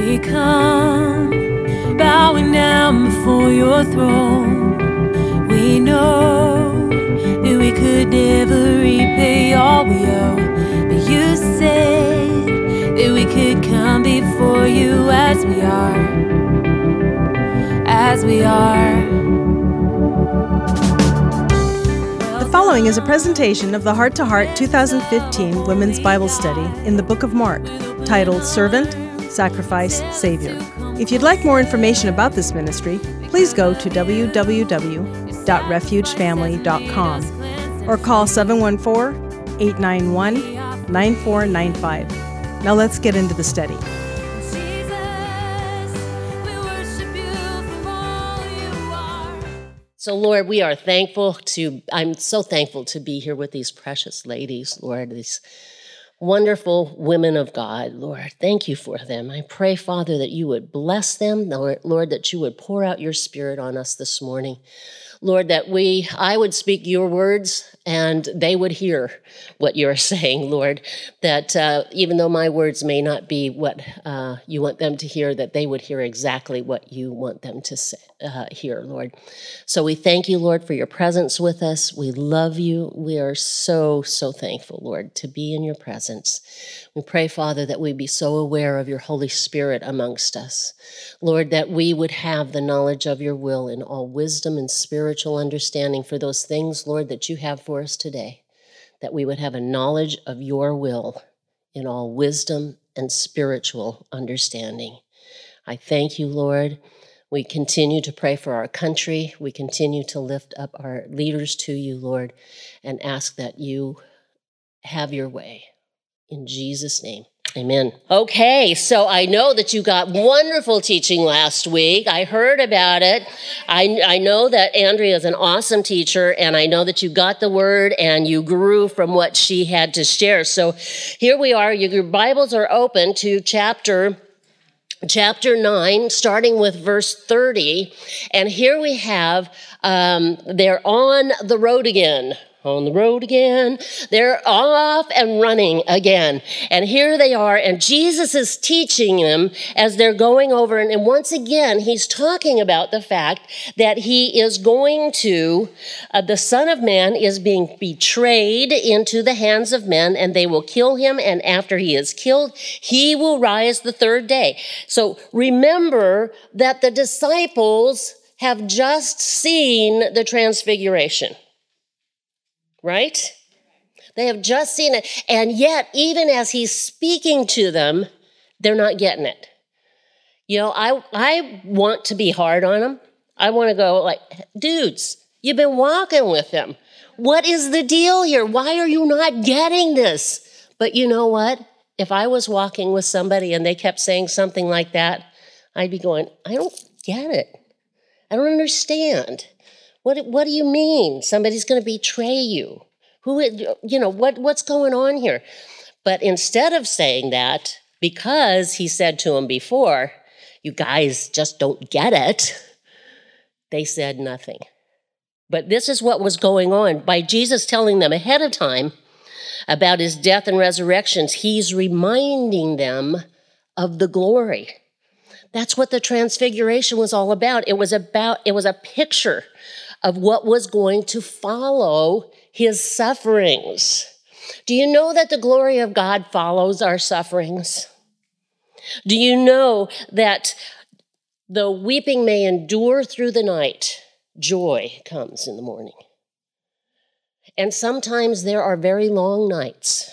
we come, bowing down before your throne. We know that we could never repay all we owe, but you said that we could come before you as we are, as we are. The following is a presentation of the Heart to Heart 2015 Women's Bible Study in the Book of Mark, titled Servant, Sacrifice, Savior. If you'd like more information about this ministry, please go to www.refugefamily.com or call 714-891-9495. Now let's get into the study. So, Lord, I'm so thankful to be here with these precious ladies, Lord, these wonderful women of God, Lord. Thank you for them. I pray, Father, that you would bless them, Lord, that you would pour out your Spirit on us this morning. Lord, that I would speak your words and they would hear what you're saying, Lord, that even though my words may not be what you want them to hear, that they would hear exactly what you want them to hear, Lord. So we thank you, Lord, for your presence with us. We love you. We are so, so thankful, Lord, to be in your presence. We pray, Father, that we be so aware of your Holy Spirit amongst us. Lord, that we would have the knowledge of your will in all wisdom and spiritual understanding for those things, Lord, that you have for us today. That we would have a knowledge of your will in all wisdom and spiritual understanding. I thank you, Lord. We continue to pray for our country. We continue to lift up our leaders to you, Lord, and ask that you have your way. In Jesus' name, amen. Okay, so I know that you got wonderful teaching last week. I heard about it. I know that Andrea is an awesome teacher, and I know that you got the word and you grew from what she had to share. So here we are. Your Bibles are open to chapter 9, starting with verse 30. And here we have, they're on the road again. On the road again. They're off and running again. And here they are, and Jesus is teaching them as they're going over. And once again, he's talking about the fact that he is going to, the Son of Man is being betrayed into the hands of men, and they will kill him. And after he is killed, he will rise the third day. So remember that the disciples have just seen the transfiguration. Right? They have just seen it. And yet, even as he's speaking to them, they're not getting it. You know, I want to be hard on them. I want to go like, dudes, you've been walking with them. What is the deal here? Why are you not getting this? But you know what? If I was walking with somebody and they kept saying something like that, I'd be going, I don't get it. I don't understand. What do you mean? Somebody's going to betray you? What's going on here? But instead of saying that, because he said to them before, you guys just don't get it, they said nothing. But this is what was going on. By Jesus telling them ahead of time about his death and resurrections, he's reminding them of the glory. That's what the transfiguration was all about. It was a picture of what was going to follow his sufferings. Do you know that the glory of God follows our sufferings? Do you know that though weeping may endure through the night, joy comes in the morning? And sometimes there are very long nights,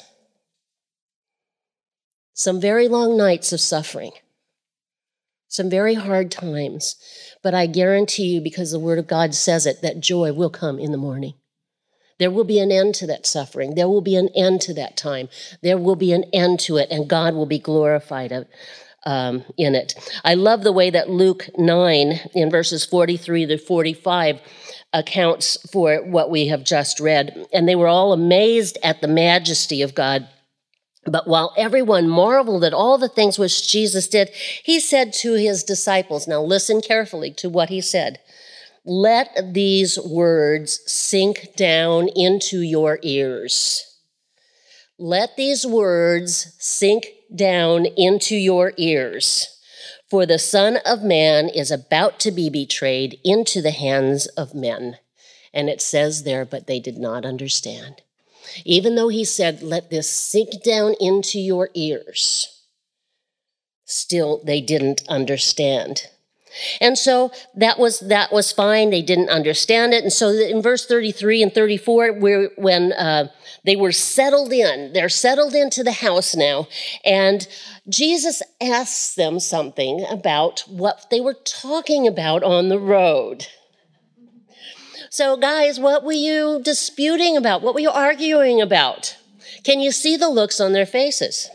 some very long nights of suffering, some very hard times. But I guarantee you, because the Word of God says it, that joy will come in the morning. There will be an end to that suffering. There will be an end to that time. There will be an end to it, and God will be glorified in it. I love the way that Luke 9, in verses 43 to 45, accounts for what we have just read. And they were all amazed at the majesty of God. But while everyone marveled at all the things which Jesus did, he said to his disciples, now listen carefully to what he said, let these words sink down into your ears. Let these words sink down into your ears. For the Son of Man is about to be betrayed into the hands of men. And it says there, but they did not understand. Even though he said, let this sink down into your ears, still they didn't understand. And so that was fine. They didn't understand it. And so in verse 33 and 34, when they were settled in, they're settled into the house now, and Jesus asks them something about what they were talking about on the road. So guys, what were you disputing about? What were you arguing about? Can you see the looks on their faces?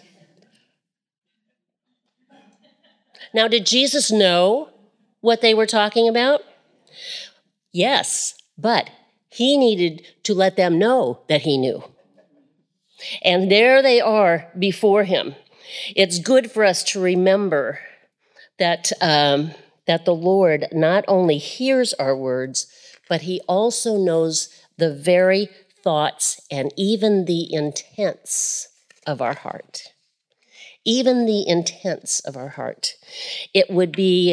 Now, did Jesus know what they were talking about? Yes, but he needed to let them know that he knew. And there they are before him. It's good for us to remember that the Lord not only hears our words, but he also knows the very thoughts and even the intents of our heart. Even the intents of our heart. It would be,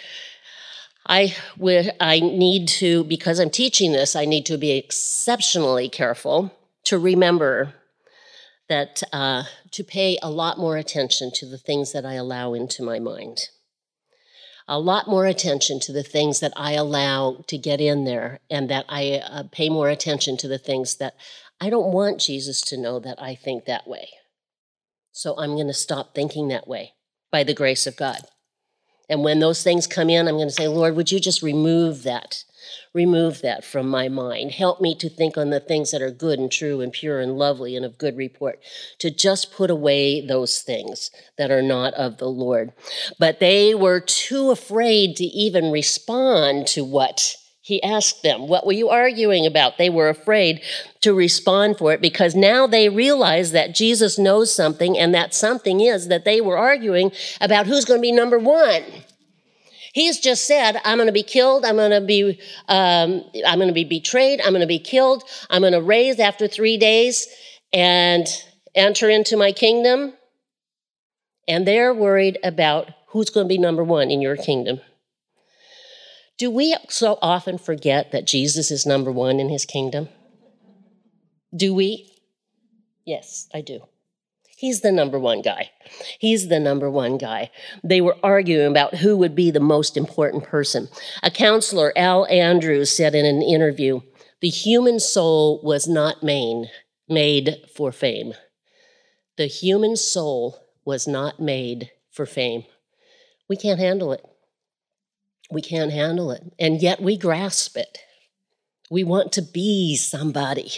I need to, because I'm teaching this, I need to be exceptionally careful to remember that to pay a lot more attention to the things that I allow into my mind. A lot more attention to the things that I allow to get in there, and that I pay more attention to the things that I don't want Jesus to know that I think that way. So I'm going to stop thinking that way by the grace of God. And when those things come in, I'm going to say, Lord, would you just remove that from my mind. Help me to think on the things that are good and true and pure and lovely and of good report, to just put away those things that are not of the Lord. But they were too afraid to even respond to what he asked them. What were you arguing about? They were afraid to respond for it because now they realize that Jesus knows something, and that something is that they were arguing about who's going to be number one. He's just said, I'm going to be killed, I'm going to be betrayed, I'm going to be killed, I'm going to rise after 3 days and enter into my kingdom. And they're worried about who's going to be number one in your kingdom. Do we so often forget that Jesus is number one in his kingdom? Do we? Yes, I do. He's the number one guy. He's the number one guy. They were arguing about who would be the most important person. A counselor, Al Andrews, said in an interview, the human soul was not made for fame. The human soul was not made for fame. We can't handle it. We can't handle it. And yet we grasp it. We want to be somebody.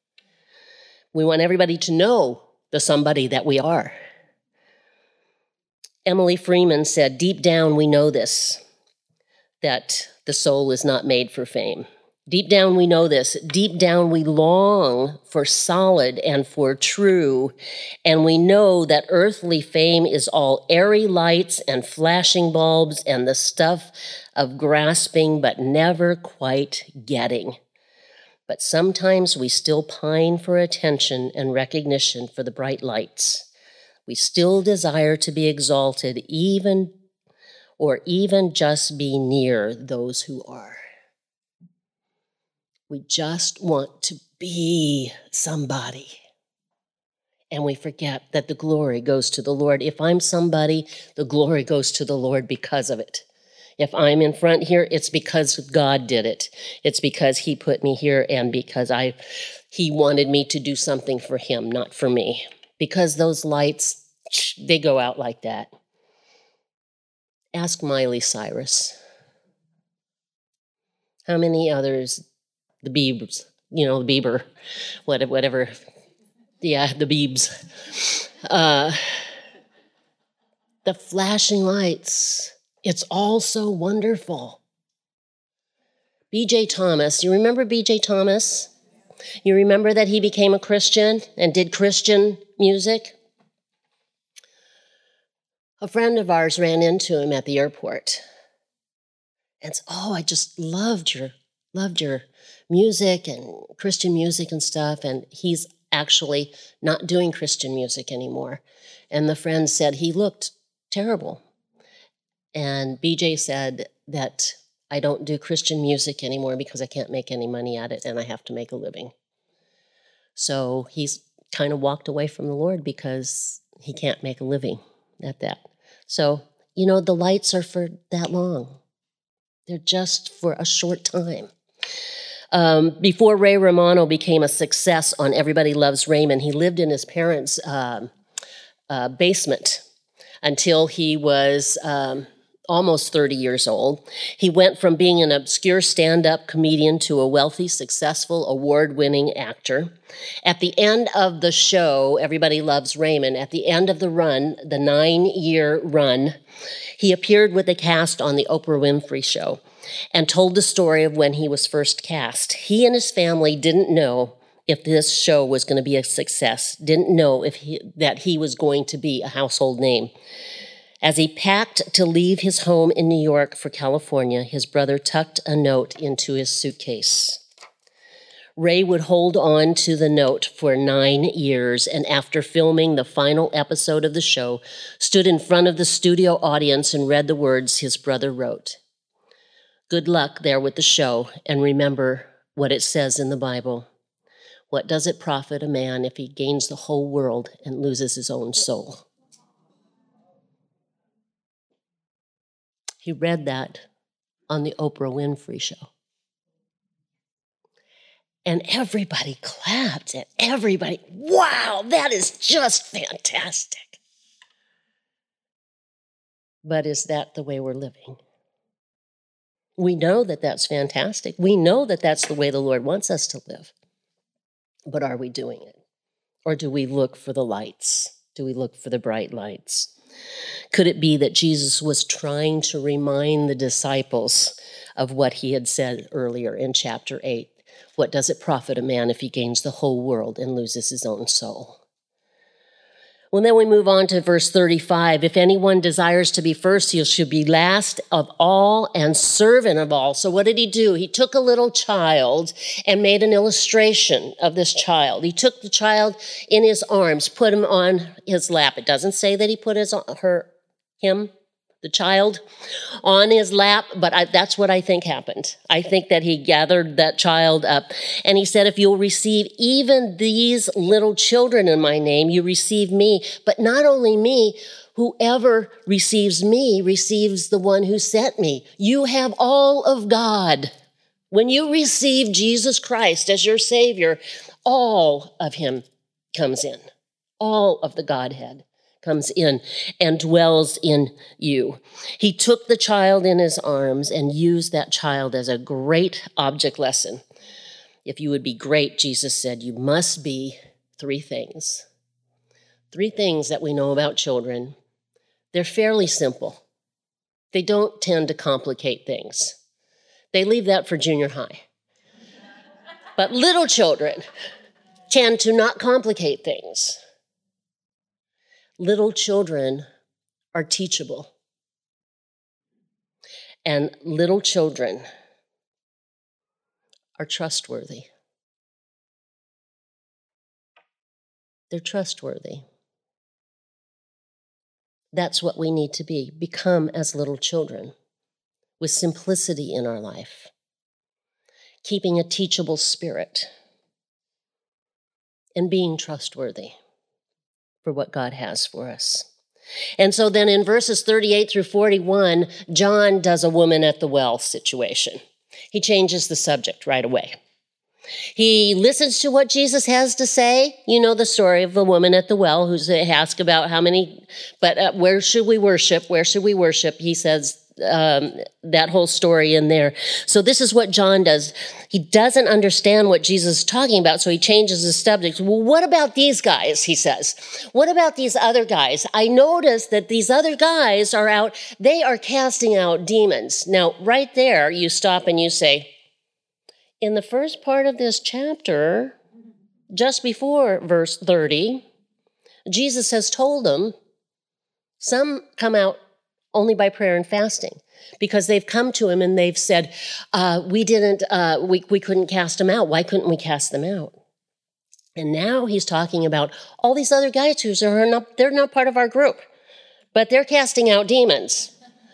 We want everybody to know the somebody that we are. Emily Freeman said, deep down we know this, that the soul is not made for fame. Deep down we know this. Deep down we long for solid and for true. And we know that earthly fame is all airy lights and flashing bulbs and the stuff of grasping but never quite getting. But sometimes we still pine for attention and recognition for the bright lights. We still desire to be exalted, even just be near those who are. We just want to be somebody. And we forget that the glory goes to the Lord. If I'm somebody, the glory goes to the Lord because of it. If I'm in front here, it's because God did it. It's because he put me here and because he wanted me to do something for him, not for me. Because those lights, they go out like that. Ask Miley Cyrus. How many others? The Biebs, Bieber, whatever. Yeah, the Biebs. The flashing lights. It's all so wonderful. B.J. Thomas, you remember B.J. Thomas? You remember that he became a Christian and did Christian music? A friend of ours ran into him at the airport and said, I just loved your music and Christian music and stuff. And he's actually not doing Christian music anymore. And the friend said he looked terrible. And BJ said that I don't do Christian music anymore because I can't make any money at it and I have to make a living. So he's kind of walked away from the Lord because he can't make a living at that. So, the lights are for that long. They're just for a short time. Before Ray Romano became a success on Everybody Loves Raymond, he lived in his parents' basement until he was almost 30 years old. He went from being an obscure stand-up comedian to a wealthy, successful, award-winning actor. At the end of the show, Everybody Loves Raymond, at the end of the run, the 9-year run, he appeared with the cast on the Oprah Winfrey Show and told the story of when he was first cast. He and his family didn't know if this show was going to be a success, didn't know that he was going to be a household name. As he packed to leave his home in New York for California, his brother tucked a note into his suitcase. Ray would hold on to the note for 9 years, and after filming the final episode of the show, stood in front of the studio audience and read the words his brother wrote. Good luck there with the show, and remember what it says in the Bible. What does it profit a man if he gains the whole world and loses his own soul? He read that on the Oprah Winfrey Show. And everybody clapped, and everybody, wow, that is just fantastic. But is that the way we're living? We know that that's fantastic. We know that that's the way the Lord wants us to live. But are we doing it? Or do we look for the lights? Do we look for the bright lights? Could it be that Jesus was trying to remind the disciples of what he had said earlier in chapter 8? What does it profit a man if he gains the whole world and loses his own soul? Well, then we move on to verse 35. If anyone desires to be first, he should be last of all and servant of all. So what did he do? He took a little child and made an illustration of this child. He took the child in his arms, put him on his lap. It doesn't say that he put the child, on his lap, but that's what I think happened. I think that he gathered that child up, and he said, if you'll receive even these little children in my name, you receive me. But not only me, whoever receives me receives the one who sent me. You have all of God. When you receive Jesus Christ as your Savior, all of him comes in. All of the Godhead comes in and dwells in you. He took the child in his arms and used that child as a great object lesson. If you would be great, Jesus said, you must be 3 things. 3 things that we know about children. They're fairly simple. They don't tend to complicate things. They leave that for junior high. But little children tend to not complicate things. Little children are teachable. And little children are trustworthy. They're trustworthy. That's what we need to be. Become as little children with simplicity in our life, keeping a teachable spirit, and being trustworthy for what God has for us. And so then in verses 38 through 41, John does a woman at the well situation. He changes the subject right away. He listens to what Jesus has to say. You know the story of the woman at the well who's asked about where should we worship? Where should we worship? He says that whole story in there. So this is what John does. He doesn't understand what Jesus is talking about, so he changes the subject. Well, what about these guys, he says. What about these other guys? I noticed that these other guys are out, they are casting out demons. Now, right there, you stop and you say, in the first part of this chapter, just before verse 30, Jesus has told them, some come out only by prayer and fasting, because they've come to him and they've said, we couldn't cast them out. Why couldn't we cast them out? And now he's talking about all these other guys they're not part of our group, but they're casting out demons.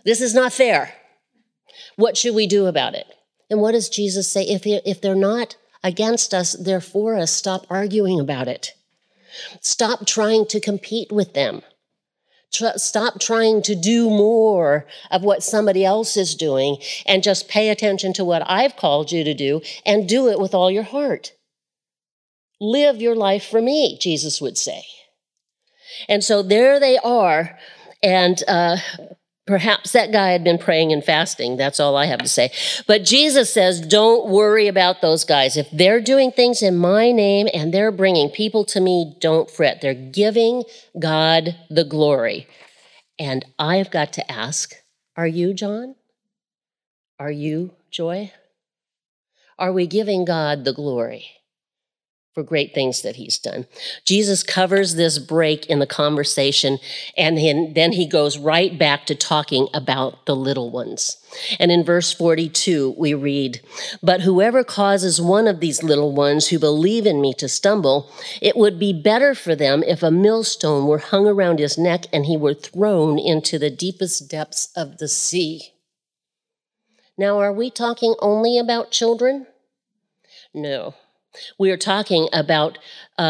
This is not fair. What should we do about it? And what does Jesus say? If they're not against us, they're for us. Stop arguing about it. Stop trying to compete with them. Stop trying to do more of what somebody else is doing and just pay attention to what I've called you to do and do it with all your heart. Live your life for me, Jesus would say. And so there they are, and perhaps that guy had been praying and fasting. That's all I have to say. But Jesus says, don't worry about those guys. If they're doing things in my name and they're bringing people to me, don't fret. They're giving God the glory. And I've got to ask, are you, John? Are you, Joy? Are we giving God the glory for great things that he's done? Jesus covers this break in the conversation, and then he goes right back to talking about the little ones. And in verse 42, we read, "But whoever causes one of these little ones who believe in me to stumble, it would be better for them if a millstone were hung around his neck and he were thrown into the deepest depths of the sea." Now, are we talking only about children? No. We are talking about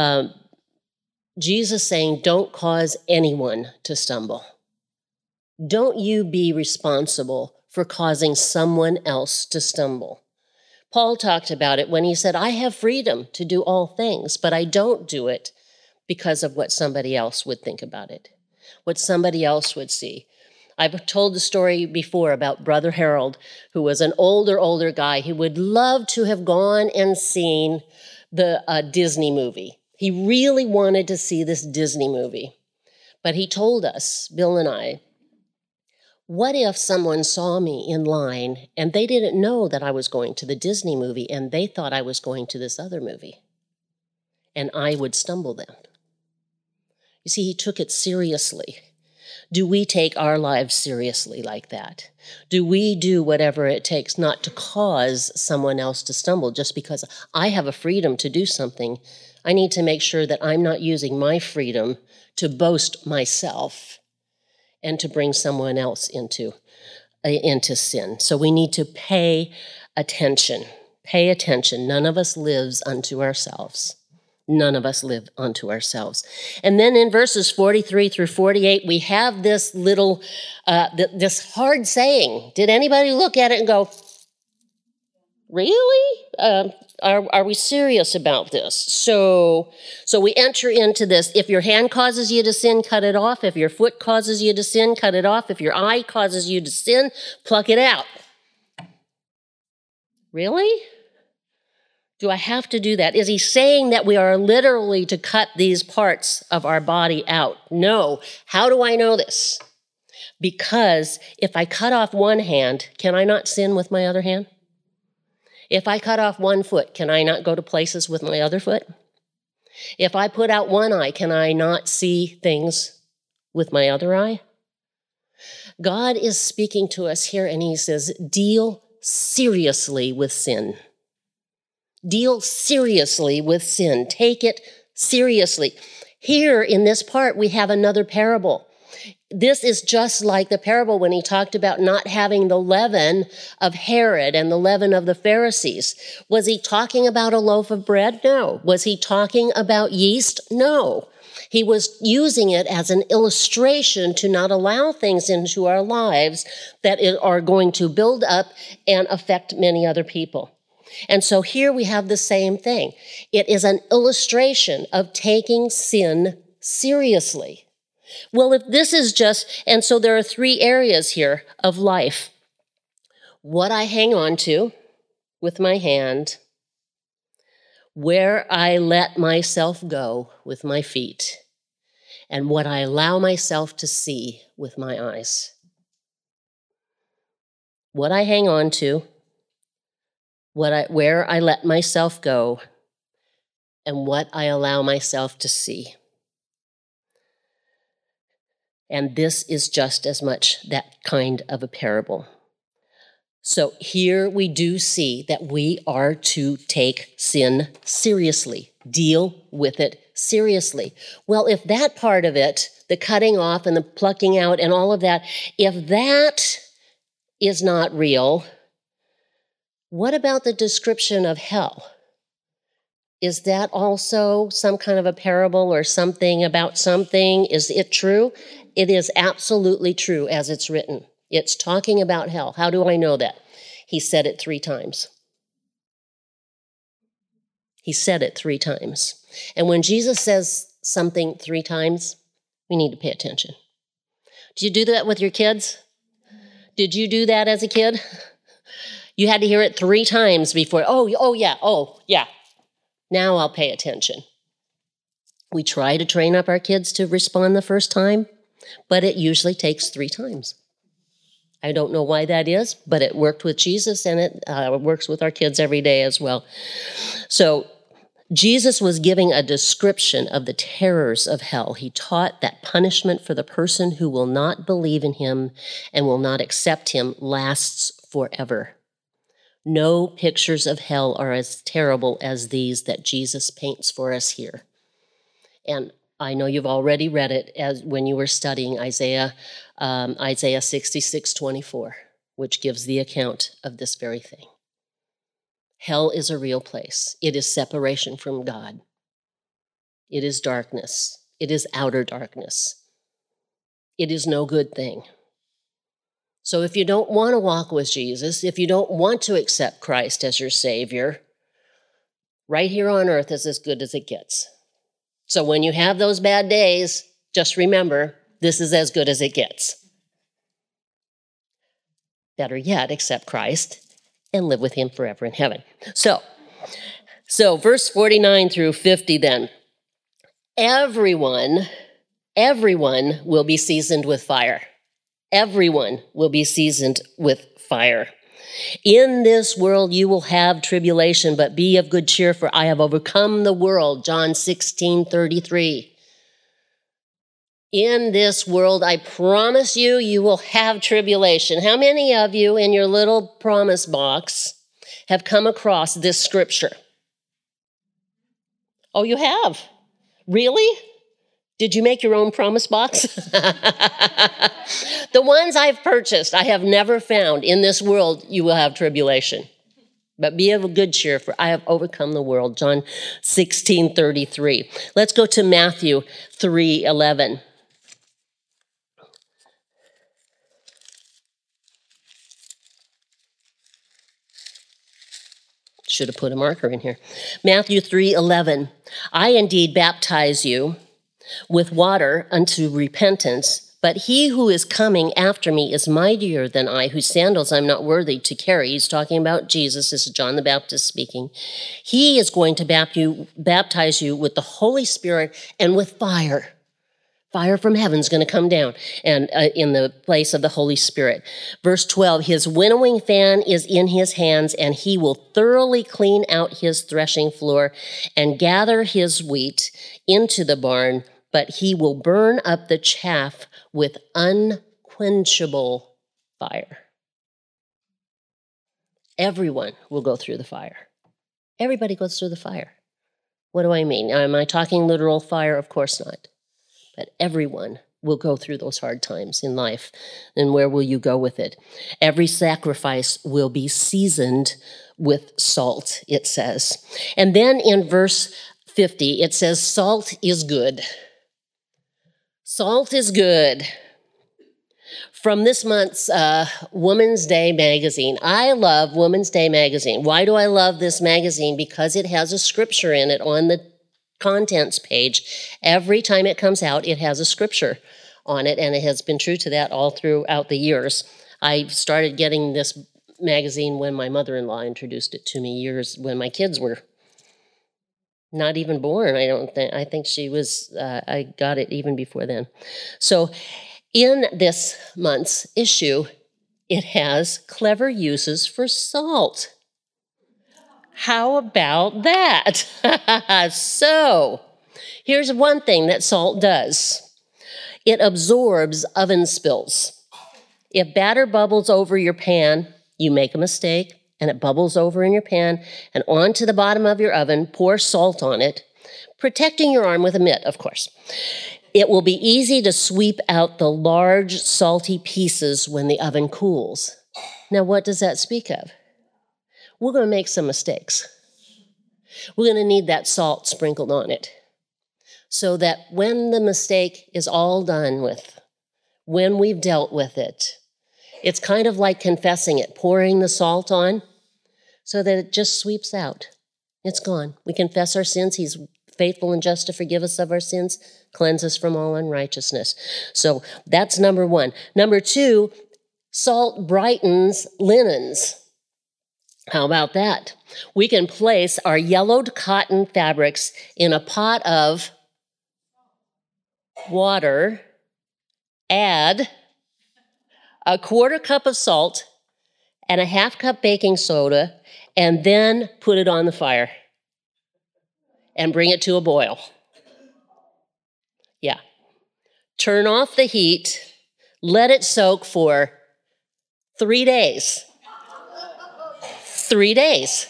Jesus saying, don't cause anyone to stumble. Don't you be responsible for causing someone else to stumble. Paul talked about it when he said, I have freedom to do all things, but I don't do it because of what somebody else would think about it, what somebody else would see. I've told the story before about Brother Harold, who was an older guy. He would love to have gone and seen the Disney movie. He really wanted to see this Disney movie. But he told us, Bill and I, what if someone saw me in line and they didn't know that I was going to the Disney movie and they thought I was going to this other movie and I would stumble then? You see, he took it seriously. Do we take our lives seriously like that? Do we do whatever it takes not to cause someone else to stumble just because I have a freedom to do something? I need to make sure that I'm not using my freedom to boast myself and to bring someone else into sin. So we need to pay attention. Pay attention. None of us lives unto ourselves. None of us live unto ourselves. And then in verses 43 through 48, we have this little, this hard saying. Did anybody look at it and go, really? Are we serious about this? So we enter into this. If your hand causes you to sin, cut it off. If your foot causes you to sin, cut it off. If your eye causes you to sin, pluck it out. Really? Do I have to do that? Is he saying that we are literally to cut these parts of our body out? No. How do I know this? Because if I cut off one hand, can I not sin with my other hand? If I cut off one foot, can I not go to places with my other foot? If I put out one eye, can I not see things with my other eye? God is speaking to us here, and he says, deal seriously with sin. Deal seriously with sin. Take it seriously. Here in this part, we have another parable. This is just like the parable when he talked about not having the leaven of Herod and the leaven of the Pharisees. Was he talking about a loaf of bread? No. Was he talking about yeast? No. He was using it as an illustration to not allow things into our lives that are going to build up and affect many other people. And so here we have the same thing. It is an illustration of taking sin seriously. Well, if this is just, and so there are three areas here of life. What I hang on to with my hand, where I let myself go with my feet, and what I allow myself to see with my eyes. What I hang on to, where I let myself go, and what I allow myself to see. And this is just as much that kind of a parable. So here we do see that we are to take sin seriously, deal with it seriously. Well, if that part of it, the cutting off and the plucking out and all of that, if that is not real, what about the description of hell? Is that also some kind of a parable or something about something? Is it true? It is absolutely true as it's written. It's talking about hell. How do I know that? He said it 3 times. He said it 3 times. And when Jesus says something 3 times, we need to pay attention. Do you do that with your kids? Did you do that as a kid? You had to hear it 3 times before, oh yeah. Now I'll pay attention. We try to train up our kids to respond the first time, but it usually takes 3 times. I don't know why that is, but it worked with Jesus, and it works with our kids every day as well. So Jesus was giving a description of the terrors of hell. He taught that punishment for the person who will not believe in him and will not accept him lasts forever. No pictures of hell are as terrible as these that Jesus paints for us here. And I know you've already read it as when you were studying Isaiah 66:24, which gives the account of this very thing. Hell is a real place. It is separation from God. It is darkness. It is outer darkness. It is no good thing. So if you don't want to walk with Jesus, if you don't want to accept Christ as your Savior, right here on earth is as good as it gets. So when you have those bad days, just remember, this is as good as it gets. Better yet, accept Christ and live with him forever in heaven. So verse 49 through 50 then. Everyone will be seasoned with fire. Everyone will be seasoned with fire. In this world you will have tribulation, but be of good cheer, for I have overcome the world. John 16:33. In this world, I promise you, you will have tribulation. How many of you in your little promise box have come across this scripture? Oh, you have? Really? Did you make your own promise box? The ones I've purchased, I have never found, in this world you will have tribulation. But be of good cheer, for I have overcome the world. John 16:33. Let's go to Matthew 3:11. Should have put a marker in here. Matthew 3:11. I indeed baptize you with water unto repentance, but he who is coming after me is mightier than I, whose sandals I'm not worthy to carry. He's talking about Jesus. This is John the Baptist speaking. He is going to baptize you with the Holy Spirit and with fire. Fire from heaven is going to come down and in the place of the Holy Spirit. Verse 12, his winnowing fan is in his hands, and he will thoroughly clean out his threshing floor and gather his wheat into the barn, but he will burn up the chaff with unquenchable fire. Everyone will go through the fire. Everybody goes through the fire. What do I mean? Am I talking literal fire? Of course not. But everyone will go through those hard times in life. And where will you go with it? Every sacrifice will be seasoned with salt, it says. And then in verse 50, it says, salt is good. Salt is good. From this month's Women's Day magazine. I love Women's Day magazine. Why do I love this magazine? Because it has a scripture in it on the contents page. Every time it comes out, it has a scripture on it, and it has been true to that all throughout the years. I started getting this magazine when my mother-in-law introduced it to me years when my kids were not even born. I think she was, I got it even before then. So in this month's issue, it has clever uses for salt. How about that? So, here's one thing that salt does. It absorbs oven spills. If batter bubbles over your pan, you make a mistake, and it bubbles over in your pan and onto the bottom of your oven, pour salt on it, protecting your arm with a mitt, of course. It will be easy to sweep out the large salty pieces when the oven cools. Now, what does that speak of? We're going to make some mistakes. We're going to need that salt sprinkled on it so that when the mistake is all done with, when we've dealt with it, it's kind of like confessing it, pouring the salt on so that it just sweeps out. It's gone. We confess our sins. He's faithful and just to forgive us of our sins, cleanse us from all unrighteousness. So that's number one. Number two, salt brightens linens. How about that? We can place our yellowed cotton fabrics in a pot of water, add a 1/4 cup of salt and a 1/2 cup baking soda, and then put it on the fire and bring it to a boil. Yeah. Turn off the heat, let it soak for 3 days. 3 days.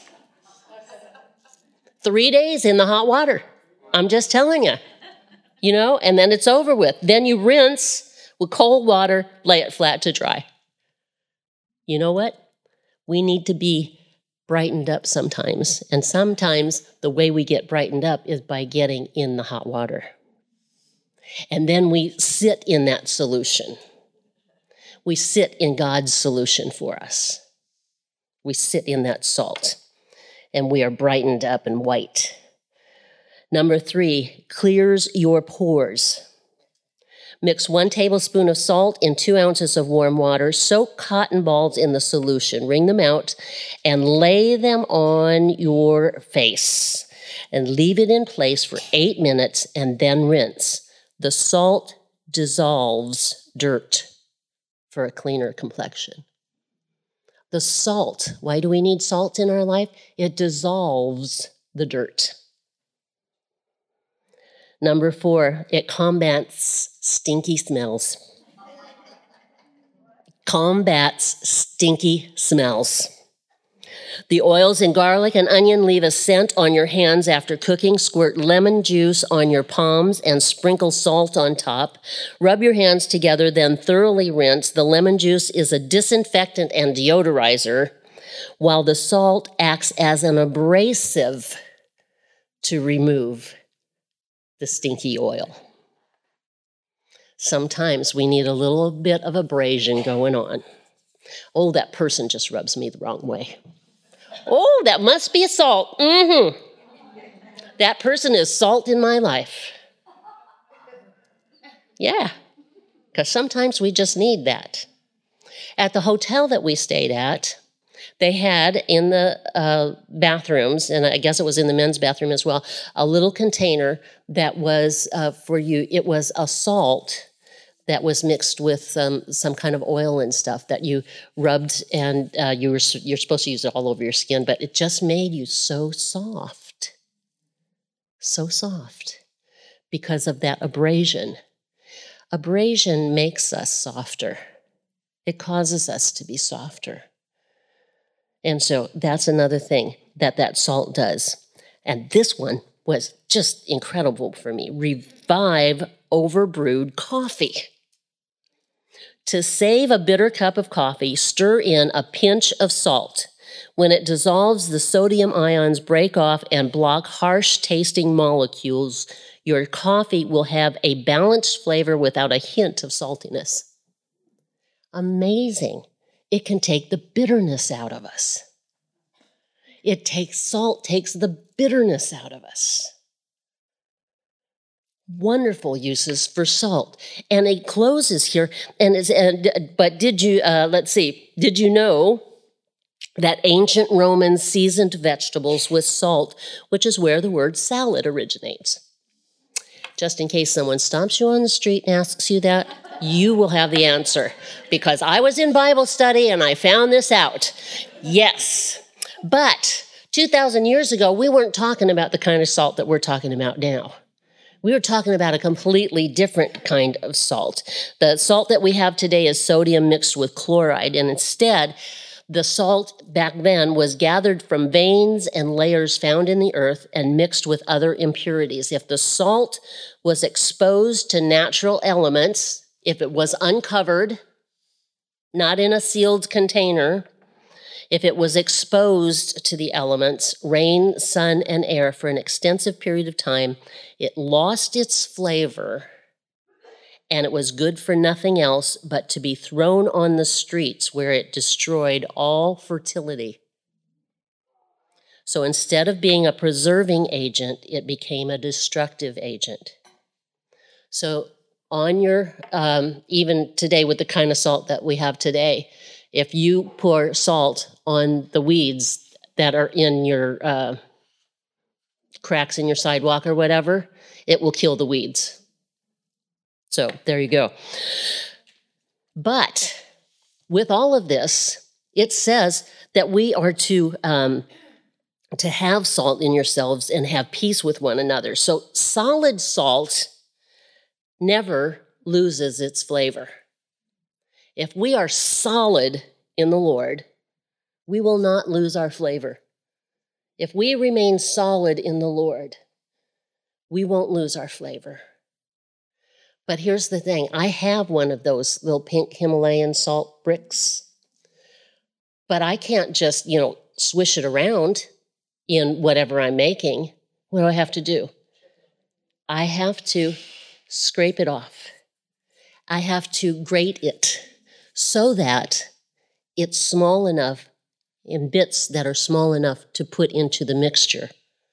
3 days in the hot water. I'm just telling you. And then it's over with. Then you rinse with cold water, lay it flat to dry. You know what? We need to be brightened up sometimes. And sometimes the way we get brightened up is by getting in the hot water. And then we sit in that solution. We sit in God's solution for us. We sit in that salt, and we are brightened up and white. Number 3, clears your pores. Mix 1 tablespoon of salt in 2 ounces of warm water. Soak cotton balls in the solution. Wring them out and lay them on your face. And leave it in place for 8 minutes and then rinse. The salt dissolves dirt for a cleaner complexion. The salt, why do we need salt in our life? It dissolves the dirt. Number 4, it combats stinky smells. Combats stinky smells. The oils in garlic and onion leave a scent on your hands after cooking. Squirt lemon juice on your palms and sprinkle salt on top. Rub your hands together, then thoroughly rinse. The lemon juice is a disinfectant and deodorizer, while the salt acts as an abrasive to remove the stinky oil. Sometimes we need a little bit of abrasion going on. Oh, that person just rubs me the wrong way. Oh, that must be salt. That person is salt in my life. Yeah, because sometimes we just need that. At the hotel that we stayed at, they had in the bathrooms, and I guess it was in the men's bathroom as well, a little container that was for you. It was a salt that was mixed with some kind of oil and stuff that you rubbed, and you're supposed to use it all over your skin, but it just made you so soft because of that abrasion. Abrasion makes us softer. It causes us to be softer. And so that's another thing that salt does. And this one was just incredible for me. Revive overbrewed coffee. To save a bitter cup of coffee, stir in a pinch of salt. When it dissolves, the sodium ions break off and block harsh-tasting molecules. Your coffee will have a balanced flavor without a hint of saltiness. Amazing. It can take the bitterness out of us. Salt takes the bitterness out of us. Wonderful uses for salt. And it closes here. But did you know that ancient Romans seasoned vegetables with salt, which is where the word salad originates? Just in case someone stops you on the street and asks you that, you will have the answer. Because I was in Bible study and I found this out. Yes. But 2,000 years ago, we weren't talking about the kind of salt that we're talking about now. We were talking about a completely different kind of salt. The salt that we have today is sodium mixed with chloride, and instead, the salt back then was gathered from veins and layers found in the earth and mixed with other impurities. If the salt was exposed to natural elements, if it was uncovered, not in a sealed container. If it was exposed to the elements, rain, sun, and air for an extensive period of time, it lost its flavor, and it was good for nothing else but to be thrown on the streets, where it destroyed all fertility. So instead of being a preserving agent, it became a destructive agent. So on your, even today with the kind of salt that we have today, if you pour salt on the weeds that are in your cracks in your sidewalk or whatever, it will kill the weeds. So there you go. But with all of this, it says that we are to have salt in yourselves and have peace with one another. So solid salt never loses its flavor. If we are solid in the Lord, we will not lose our flavor. If we remain solid in the Lord, we won't lose our flavor. But here's the thing. I have one of those little pink Himalayan salt bricks, but I can't just, swish it around in whatever I'm making. What do I have to do? I have to scrape it off. I have to grate it so that it's small enough, in bits that are small enough to put into the mixture.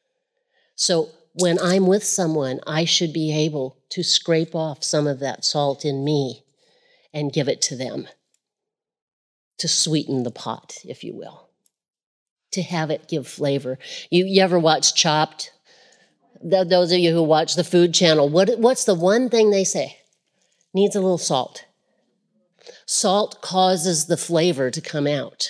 So when I'm with someone, I should be able to scrape off some of that salt in me and give it to them to sweeten the pot, if you will, to have it give flavor. You ever watch Chopped? Those of you who watch the Food Channel, what's the one thing they say? Needs a little salt. Salt causes the flavor to come out.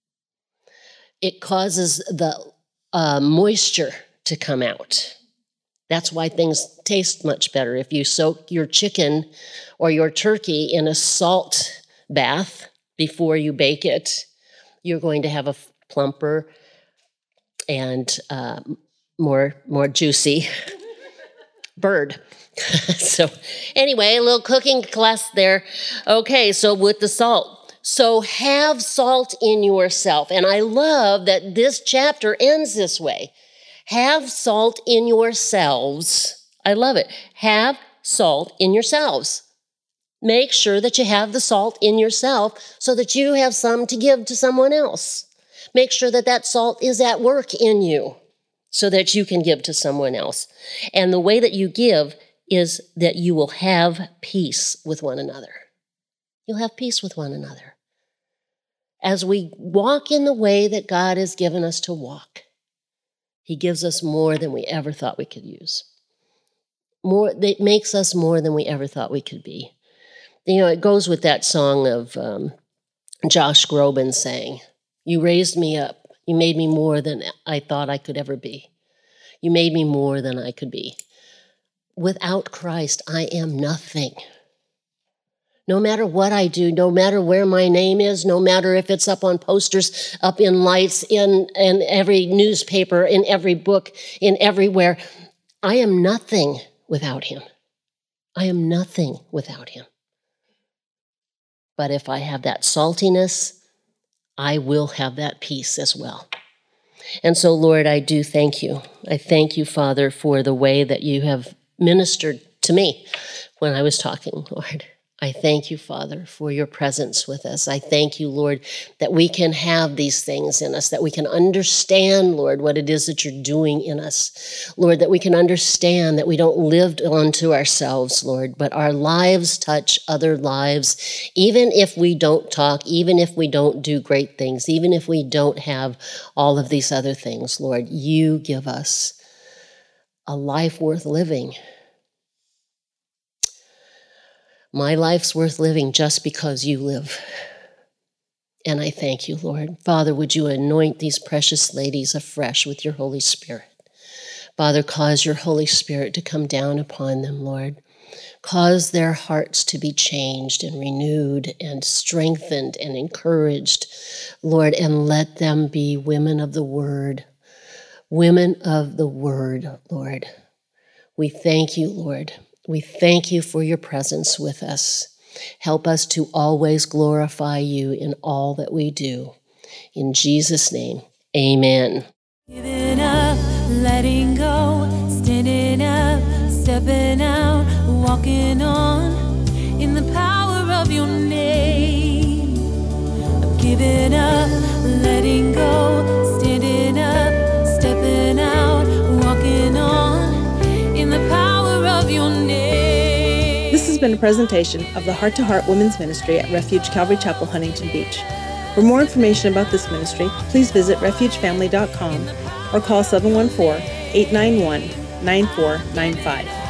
It causes the moisture to come out. That's why things taste much better. If you soak your chicken or your turkey in a salt bath before you bake it, you're going to have a plumper and more juicy bird. So anyway, a little cooking class there. Okay, so with the salt. So have salt in yourself. And I love that this chapter ends this way. Have salt in yourselves. I love it. Have salt in yourselves. Make sure that you have the salt in yourself so that you have some to give to someone else. Make sure that that salt is at work in you so that you can give to someone else. And the way that you give is that you will have peace with one another. You'll have peace with one another. As we walk in the way that God has given us to walk, He gives us more than we ever thought we could use. It makes us more than we ever thought we could be. It goes with that song of Josh Groban saying, "You raised me up. You made me more than I thought I could ever be. You made me more than I could be. Without Christ, I am nothing. No matter what I do, no matter where my name is, no matter if it's up on posters, up in lights, in every newspaper, in every book, in everywhere, I am nothing without Him. I am nothing without Him. But if I have that saltiness, I will have that peace as well." And so, Lord, I do thank you. I thank you, Father, for the way that you have ministered to me when I was talking, Lord. I thank you, Father, for your presence with us. I thank you, Lord, that we can have these things in us, that we can understand, Lord, what it is that you're doing in us. Lord, that we can understand that we don't live unto ourselves, Lord, but our lives touch other lives, even if we don't talk, even if we don't do great things, even if we don't have all of these other things, Lord, you give us a life worth living. My life's worth living just because you live. And I thank you, Lord. Father, would you anoint these precious ladies afresh with your Holy Spirit? Father, cause your Holy Spirit to come down upon them, Lord. Cause their hearts to be changed and renewed and strengthened and encouraged, Lord, and let them be women of the Word. Women of the Word, Lord. We thank you, Lord. We thank you for your presence with us. Help us to always glorify you in all that we do. In Jesus' name, amen. Giving up, letting go, standing up, stepping out, walking on in the power of your name. I'm giving up, letting go, standing up, stepping out, walking on in the power of your name. This has been a presentation of the Heart to Heart Women's Ministry at Refuge Calvary Chapel, Huntington Beach. For more information about this ministry, please visit refugefamily.com or call 714-891-9495.